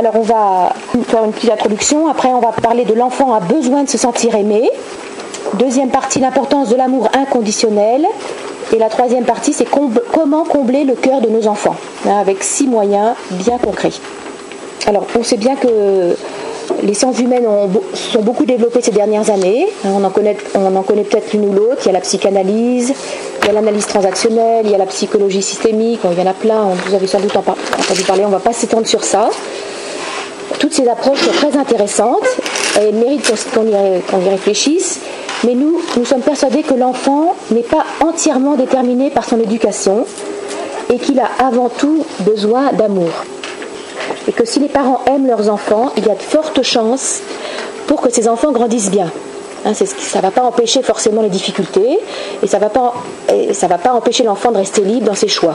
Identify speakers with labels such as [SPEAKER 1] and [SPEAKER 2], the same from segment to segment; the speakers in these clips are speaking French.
[SPEAKER 1] Alors on va faire une petite introduction, après on va parler de l'enfant a besoin de se sentir aimé. Deuxième partie, l'importance de l'amour inconditionnel. Et la troisième partie, c'est comment combler le cœur de nos enfants, avec 6 moyens bien concrets. Alors on sait bien que les sciences humaines sont beaucoup développées ces dernières années. On en connaît peut-être l'une ou l'autre. Il y a la psychanalyse, il y a l'analyse transactionnelle, il y a la psychologie systémique. Il y en a plein, vous avez sans doute entendu parler, on ne va pas s'étendre sur ça. Toutes ces approches sont très intéressantes et elles méritent qu'on y réfléchisse. Mais nous sommes persuadés que l'enfant n'est pas entièrement déterminé par son éducation et qu'il a avant tout besoin d'amour. Et que si les parents aiment leurs enfants, il y a de fortes chances pour que ces enfants grandissent bien. Ça ne va pas empêcher forcément les difficultés et ça ne va pas empêcher l'enfant de rester libre dans ses choix.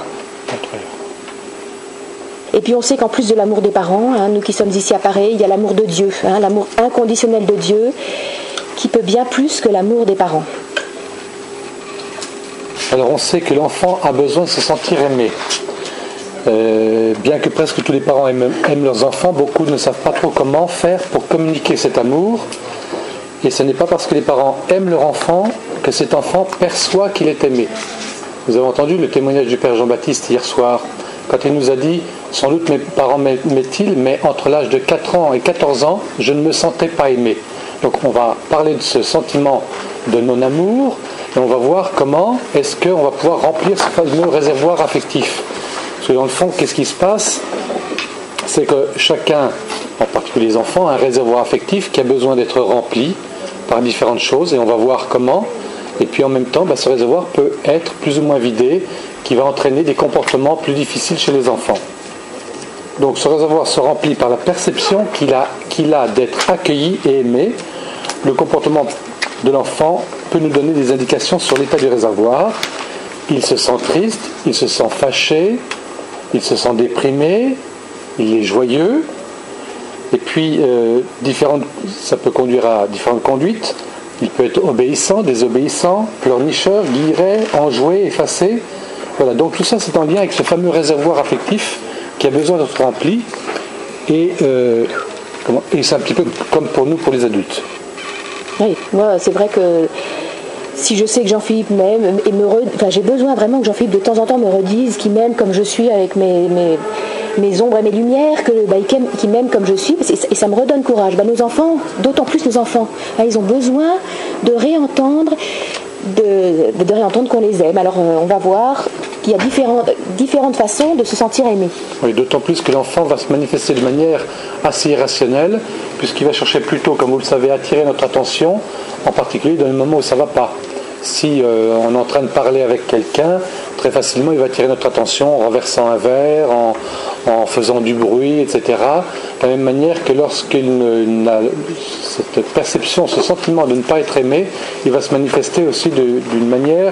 [SPEAKER 1] Et puis on sait qu'en plus de l'amour des parents, nous qui sommes ici à Paris, il y a l'amour de Dieu, l'amour inconditionnel de Dieu, qui peut bien plus que l'amour des parents.
[SPEAKER 2] Alors on sait que l'enfant a besoin de se sentir aimé. Bien que presque tous les parents aiment leurs enfants, beaucoup ne savent pas trop comment faire pour communiquer cet amour. Et ce n'est pas parce que les parents aiment leur enfant que cet enfant perçoit qu'il est aimé. Vous avez entendu le témoignage du Père Jean-Baptiste hier soir, quand il nous a dit « Sans doute mes parents m'aimaient-ils, mais entre l'âge de 4 ans et 14 ans, je ne me sentais pas aimé. » Donc on va parler de ce sentiment de non-amour et on va voir comment est-ce qu'on va pouvoir remplir ce fameux réservoir affectif. Parce que dans le fond, qu'est-ce qui se passe? C'est que chacun, en particulier les enfants, a un réservoir affectif qui a besoin d'être rempli par différentes choses et on va voir comment. Et puis en même temps, ce réservoir peut être plus ou moins vidé, qui va entraîner des comportements plus difficiles chez les enfants. Donc ce réservoir se remplit par la perception qu'il a d'être accueilli et aimé. Le comportement de l'enfant peut nous donner des indications sur l'état du réservoir. Il se sent triste, il se sent fâché, il se sent déprimé, il est joyeux. Et puis ça peut conduire à différentes conduites. Il peut être obéissant, désobéissant, pleurnicheur, guilleret, enjoué, effacé. Voilà, donc tout ça c'est en lien avec ce fameux réservoir affectif qui a besoin d'être rempli et c'est un petit peu comme pour nous, pour les adultes.
[SPEAKER 1] Oui, moi c'est vrai que si je sais que Jean-Philippe m'aime et j'ai besoin vraiment que Jean-Philippe de temps en temps me redise qu'il m'aime comme je suis avec mes ombres et mes lumières, qu'il m'aime comme je suis, et ça me redonne courage. Nos enfants, d'autant plus nos enfants, ils ont besoin de réentendre qu'on les aime. Alors on va voir qu'il y a différentes façons de se sentir aimé.
[SPEAKER 2] Oui, d'autant plus que l'enfant va se manifester de manière assez irrationnelle, puisqu'il va chercher plutôt, comme vous le savez, à attirer notre attention, en particulier dans le moment où ça ne va pas. Si on est en train de parler avec quelqu'un, très facilement il va attirer notre attention en renversant un verre, en faisant du bruit, etc. De la même manière que lorsqu'il a cette perception, ce sentiment de ne pas être aimé, il va se manifester aussi d'une manière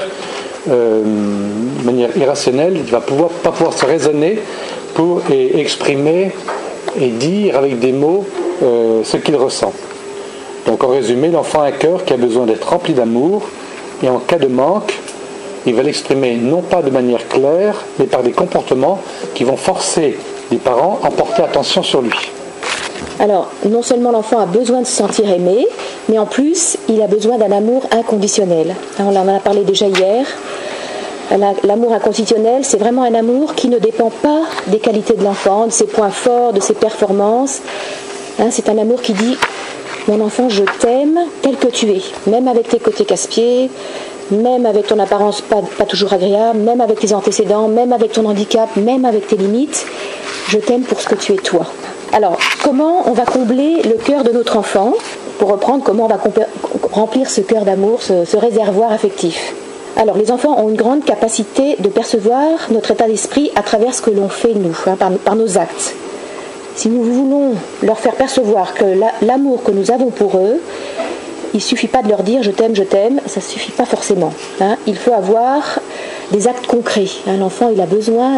[SPEAKER 2] irrationnelle. Il ne va pas pouvoir se raisonner et exprimer et dire avec des mots ce qu'il ressent. Donc en résumé, l'enfant a un cœur qui a besoin d'être rempli d'amour, et en cas de manque, il va l'exprimer non pas de manière claire, mais par des comportements qui vont forcer les parents à porter attention sur lui.
[SPEAKER 1] Alors, non seulement l'enfant a besoin de se sentir aimé, mais en plus, il a besoin d'un amour inconditionnel. On en a parlé déjà hier. L'amour inconditionnel, c'est vraiment un amour qui ne dépend pas des qualités de l'enfant, de ses points forts, de ses performances. C'est un amour qui dit « Mon enfant, je t'aime tel que tu es, même avec tes côtés casse-pieds, même avec ton apparence pas toujours agréable, même avec tes antécédents, même avec ton handicap, même avec tes limites, je t'aime pour ce que tu es toi. » Alors, comment on va combler le cœur de notre enfant? Pour reprendre, comment on va remplir ce cœur d'amour, ce réservoir affectif? Alors, les enfants ont une grande capacité de percevoir notre état d'esprit à travers ce que l'on fait, nous, par nos actes. Si nous voulons leur faire percevoir que l'amour que nous avons pour eux, il ne suffit pas de leur dire « je t'aime », ça ne suffit pas forcément. Il faut avoir des actes concrets. L'enfant, il a besoin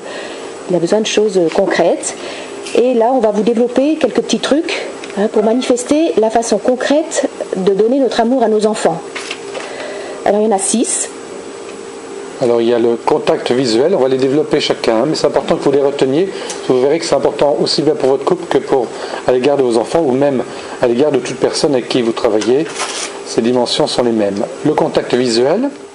[SPEAKER 1] de choses concrètes. Et là, on va vous développer quelques petits trucs pour manifester la façon concrète de donner notre amour à nos enfants. Alors, il y en a 6.
[SPEAKER 2] Alors il y a le contact visuel, on va les développer chacun, mais c'est important que vous les reteniez. Vous verrez que c'est important aussi bien pour votre couple que à l'égard de vos enfants ou même à l'égard de toute personne avec qui vous travaillez. Ces dimensions sont les mêmes. Le contact visuel,